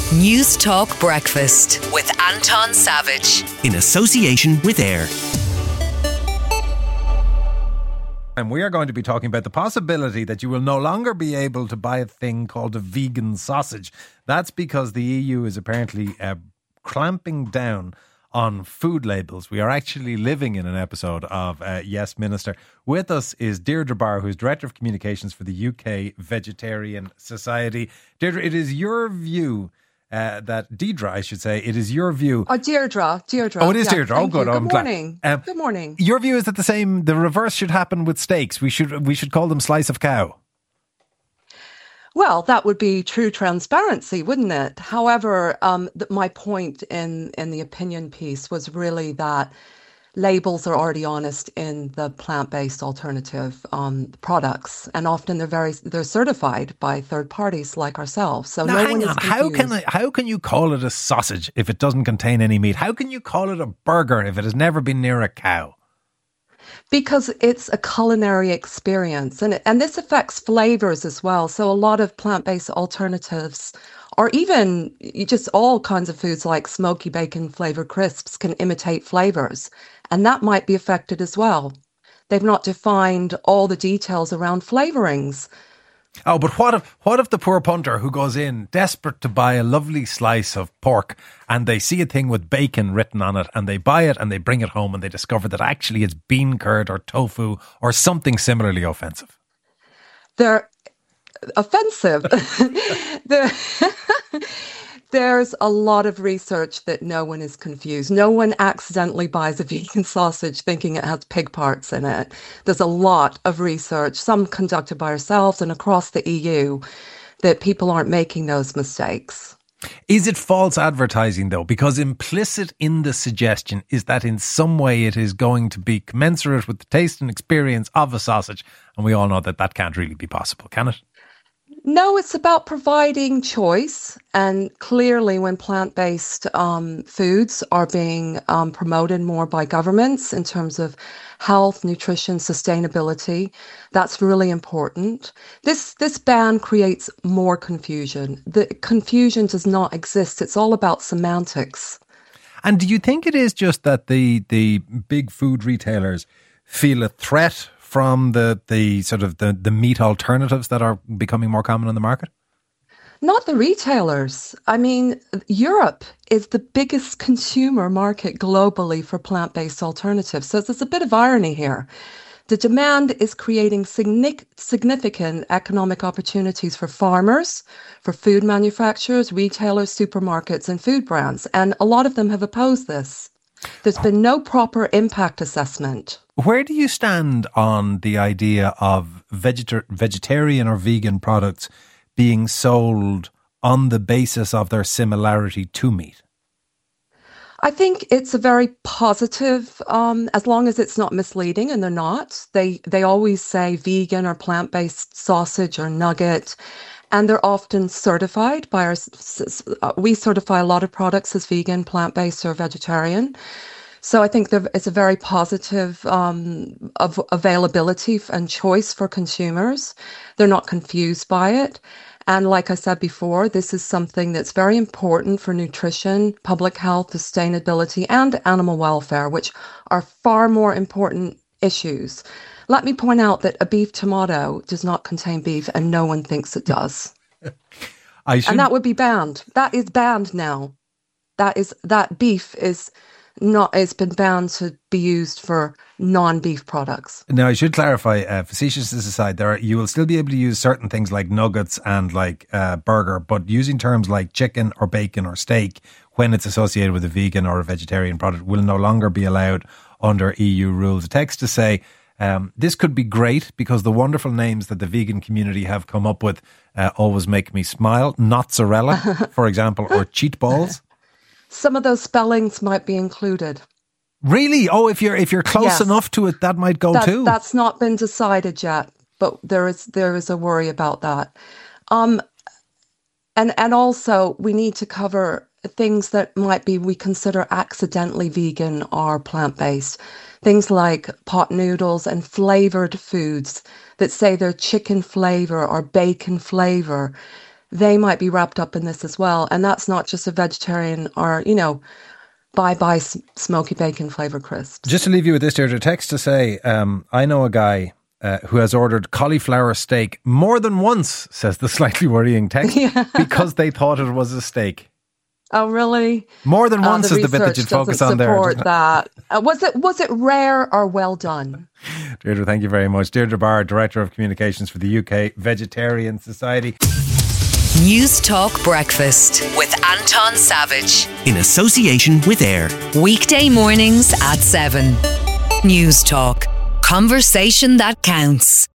News Talk Breakfast with Anton Savage. In association with AIR. And we are going to be talking about the possibility that you will no longer be able to buy a thing called a vegan sausage. That's because the EU is apparently clamping down on food labels. We are actually living in an episode of Yes Minister. With us is Deirdre Barr, who's Director of Communications for the UK Vegetarian Society. Deirdre, it is your view Deidre, I should say, it is your view. Oh, Deirdre. Oh, it is Deirdre. Oh, good. Good morning. Good morning. Your view is that the reverse should happen with steaks. We should call them slice of cow. Well, that would be true transparency, wouldn't it? However, my point in the opinion piece was really that labels are already honest in the plant-based alternative products, and often they're certified by third parties like ourselves. So now, no one is confused. How can you call it a sausage if it doesn't contain any meat? How can you call it a burger if it has never been near a cow? Because it's a culinary experience, and this affects flavors as well. So a lot of plant-based alternatives, or even just all kinds of foods like smoky bacon flavored crisps, can imitate flavors, and that might be affected as well. They've not defined all the details around flavorings. Oh, but what if the poor punter who goes in desperate to buy a lovely slice of pork and they see a thing with bacon written on it and they buy it and they bring it home and they discover that actually it's bean curd or tofu or something similarly offensive? They're offensive. There's a lot of research that no one is confused. No one accidentally buys a vegan sausage thinking it has pig parts in it. There's a lot of research, some conducted by ourselves and across the EU, that people aren't making those mistakes. Is it false advertising, though? Because implicit in the suggestion is that in some way it is going to be commensurate with the taste and experience of a sausage. And we all know that that can't really be possible, can it? No, it's about providing choice. And clearly when plant-based foods are being promoted more by governments in terms of health, nutrition, sustainability, that's really important. This ban creates more confusion. The confusion does not exist. It's all about semantics. And do you think it is just that the big food retailers feel a threat from the sort of the meat alternatives that are becoming more common on the market? Not the retailers. I mean, Europe is the biggest consumer market globally for plant-based alternatives. So there's a bit of irony here. The demand is creating significant economic opportunities for farmers, for food manufacturers, retailers, supermarkets, and food brands. And a lot of them have opposed this. There's been no proper impact assessment. Where do you stand on the idea of vegetarian or vegan products being sold on the basis of their similarity to meat? I think it's a very positive, as long as it's not misleading, and they're not. They always say vegan or plant-based sausage or nugget, and they're often certified by we certify a lot of products as vegan, plant-based or vegetarian. So I think it's a very positive of availability and choice for consumers. They're not confused by it. And like I said before, this is something that's very important for nutrition, public health, sustainability, and animal welfare, which are far more important issues. Let me point out that a beef tomato does not contain beef, and no one thinks it does. And that would be banned. That is banned now. That beef is not. It's been banned to be used for non-beef products. Now, I should clarify, facetiousness aside, you will still be able to use certain things like nuggets and like burger, but using terms like chicken or bacon or steak when it's associated with a vegan or a vegetarian product will no longer be allowed under EU rules. A text to say, this could be great because the wonderful names that the vegan community have come up with always make me smile. Nozzarella, for example, or cheat balls. Some of those spellings might be included. Really? Oh, if you're close enough to it, that might go too. That's not been decided yet, but there is a worry about that. And also we need to cover things that we consider accidentally vegan or plant-based. Things like pot noodles and flavored foods that say they're chicken flavor or bacon flavor. they might be wrapped up in this as well. And that's not just a vegetarian or, bye-bye smoky bacon flavour crisps. Just to leave you with this, Deirdre, text to say, I know a guy who has ordered cauliflower steak more than once, says the slightly worrying text, because they thought it was a steak. Oh, really? More than once is the bit that you'd focus on there. Support that. Was it rare or well done? Deirdre, thank you very much. Deirdre Barr, Director of Communications for the UK Vegetarian Society. News Talk Breakfast with Anton Savage. In association with AIR. Weekday mornings at 7. News Talk. Conversation that counts.